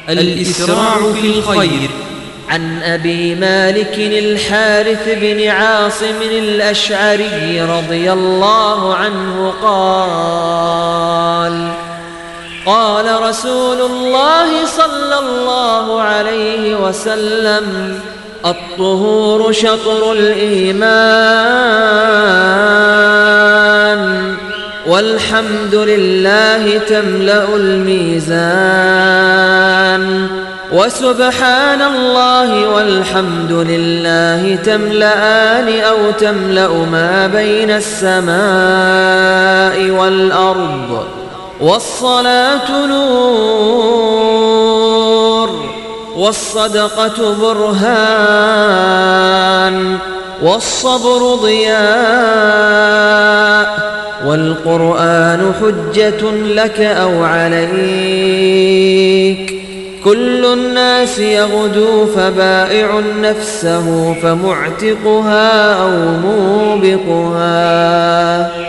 الإسراع في الخير. عن أبي مالك الحارث بن عاصم الأشعري رضي الله عنه قال: قال رسول الله صلى الله عليه وسلم: الطهور شطر الإيمان، والحمد لله تملأ الميزان، وسبحان الله والحمد لله تملأان أو تملأ ما بين السماء والأرض، والصلاة نور، والصدقة برهان، والصبر ضياء، والقرآن حجة لك أو عليك. كل الناس يغدو فبائع نفسه فمعتقها أو موبقها.